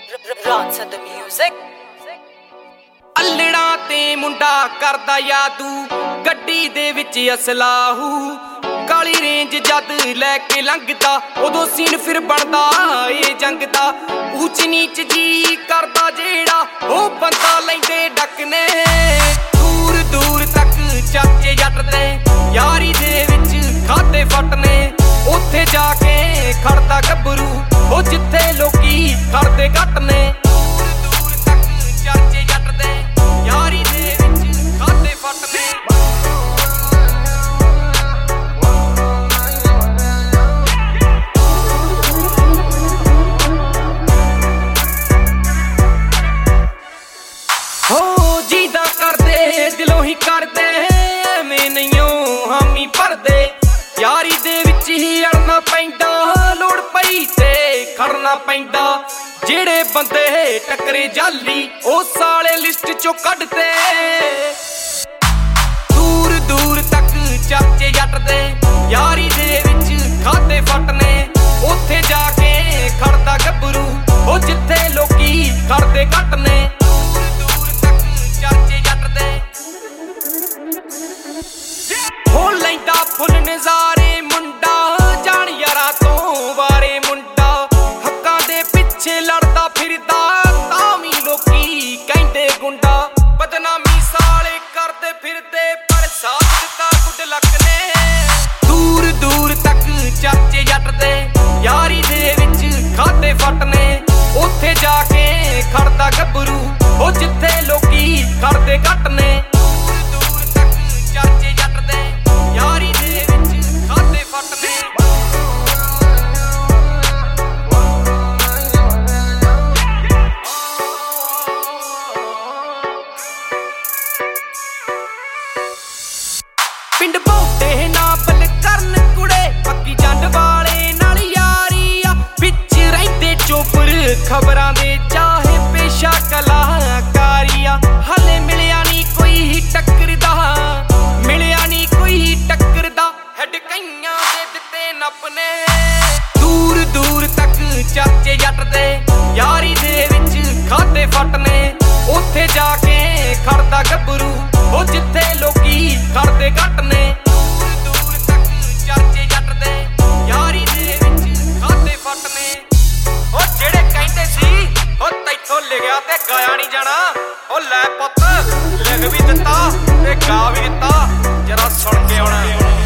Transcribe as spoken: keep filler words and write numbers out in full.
Rance the music ਅਲੜਾ ਤੇ ਮੁੰਡਾ ਕਰਦਾ ਯਾਦੂ ਗੱਡੀ ਦੇ ਵਿੱਚ ਅਸਲਾਹੂ ਕਾਲੀ ਰੇਂਜ ਜਦ ਲੈ ਕੇ ਲੰਘਦਾ ਉਦੋਂ ਸੀਨ ਫਿਰ ਬਣਦਾ ਏ ਜੰਗ ਦਾ ਉੱਚ ਨੀਚ ਜੀ ਕਰਦਾ ਜਿਹੜਾ ਉਹ ਬੰਦਾ ਲੈਂਦੇ ਡੱਕਨੇ ਦੂਰ ਦੂਰ ਤੱਕ ਚਾਚੇ ਜੱਟ ਦੇ ਯਾਰੀ ਦੇ ਵਿੱਚ ਖਾਦੇ ਫਟਨੇ ਉੱਥੇ ਜਾ ਕੇ ਖੜਦਾ ਗੱਭਰੂ ਉਹ ਜਿੱਥੇ ਲੋਕੀ ਖੜਦੇ ਘੱਟ ਨੇ ਦੂਰ ਦੂਰ ਤੱਕ ਚਾਚੇ ਜੱਟ ਦੇ ਯਾਰੀ ਦੇ ਵਿੱਚ ਖਾਦੇ ਫਟਨੇ ਹੋ ਜੀਦਾ ਕਰਦੇ ਦਿਲੋਂ ਹੀ ਕਰਦੇ ਐਵੇਂ ਨਹੀਂਓ ਹਾਮੀ ਭਰਦੇ ਯਾਰੀ ਦੇ ਵਿੱਚ ਹੀ ਅੜਨਾ ਪੈਂਦਾ ਲੋੜ ਪਈ ਤੇ ਖੜਨਾ ਪੈਂਦਾ ਜਿਹੜੇ ਬੰਦੇ ਟੱਕਰੇ ਜਾਲੀ ਉਹ ਸਾਲੇ ਲਿਸਟ ਚੋਂ ਕੱਢਦੇ ਦੂਰ ਦੂਰ ਤੱਕ ਚਾਚੇ ਜੱਟ ਦੇ ਯਾਰੀ ਦੇ ਵਿੱਚ ਖਾਦੇ ਫਟਨੇ ਉੱਥੇ ਜਾ ਕੇ ਖੜਦਾ ਗੱਭਰੂ ਉਹ ਜਿੱਥੇ ਲੋਕੀ ਖੜਦੇ ਘੱਟ ਨੇ ਦੂਰ ਤੱਕ ਚਾਚੇ ਜੱਟ ਦੇ ਹੋ ਲੈਂਦਾ ਫੁੱਲ ਨਜ਼ਾਰੇ ਮੁੰਡਾ ਜਾਣ ਯਾਰਾਂ ਤੋਂ ਵਾਰੇ ਮੁੰਡਾ ਹੱਕਾਂ ਦੇ ਪਿੱਛੇ ਲੜਦਾ ਫਿਰਦਾ ਤਾਂ ਵੀ ਲੋਕੀ ਕਹਿੰਦੇ ਗੁੰਡਾ ਬਦਨਾਮੀ ਸਾਲੇ ਕਰਦੇ ਫਿਰਦੇ ਪਰ ਸਾਥ ਦਿੱਤਾ ਗੁੱਡ ਲੱਕ ਨੇ ਦੂਰ ਦੂਰ ਤੱਕ ਚਾਚੇ ਜੱਟ ਦੇ ਯਾਰੀ ਦੇ ਵਿੱਚ ਖਾਦੇ ਫਟਨੇ ਉੱਥੇ ਜਾ ਕੇ ਖੜਦਾ ਗੱਭਰੂ ਉਹ ਜਿੱਥੇ ਲੋਕੀ ਖੜਦੇ ਘੱਟ ਨੇ ਦੂਰ ਤੱਕ ਚਾਚੇ ਜੱਟ ਦੇ ਯਾਰੀ ਦੇ ਵਿੱਚ ਖਾਦੇ ਫਟਨੇ ਪਿੰਡ ਬਹੁਤੇ ਨਾ ਬਲ ਕਰਨ ਕੁੜੇ ਪੱਕੀ ਜੰਡ ਵਾਲੇ ਨਾਲ ਯਾਰੀ ਆ ਵਿੱਚ ਰਹਿੰਦੇ ਚੋਪਰ ਖਬਰਾਂ ਦੇ ਚਾਹੇ ਪੇਸ਼ਾ ਕਲਾਕਾਰੀ ਆ ਹਲੇ ਮਿਲਿਆ ਨਹੀਂ ਕੋਈ ਟੱਕਰਦਾ ਮਿਲਿਆ ਨਹੀਂ ਕੋਈ ਟੱਕਰਦਾ ਹੈਡ ਕਈਆਂ ਦੇ ਦਿੱਤੇ ਨੱਪਨੇ ਦੂਰ ਦੂਰ ਤੱਕ ਚਾਚੇ ਜੱਟ ਦੇ ਯਾਰੀ ਦੇ ਵਿੱਚ ਖਾਦੇ ਫਟਨੇ ਉੱਥੇ ਜਾ ਕੇ ਖੜਦਾ ਗੱਭਰੂ ਉਹ ਜਿੱਥੇ ਲੋਕੀ ਖੜਦੇ ਘੱਟ ਨੇ ਦੂਰ ਤੱਕ ਚਾਚੇ ਜੱਟ ਦੇ ਯਾਰੀ ਦੇ ਵਿੱਚ ਖਾਦੇ ਫਟਨੇ ਉਹ ਜਿਹੜੇ ਕਹਿੰਦੇ ਸੀ ਉਹ ਤੈਥੋਂ ਲਿਖਿਆ ਤੇ ਗਾਇਆ ਨਹੀਂ ਜਾਣਾ ਉਹ ਲੈ ਪੁੱਤ ਲਿਖ ਵੀ ਦਿੱਤਾ ਤੇ ਗਾ ਵੀ ਦਿੱਤਾ ਜਰਾ ਸੁਣ ਕੇ ਆਉਣਾ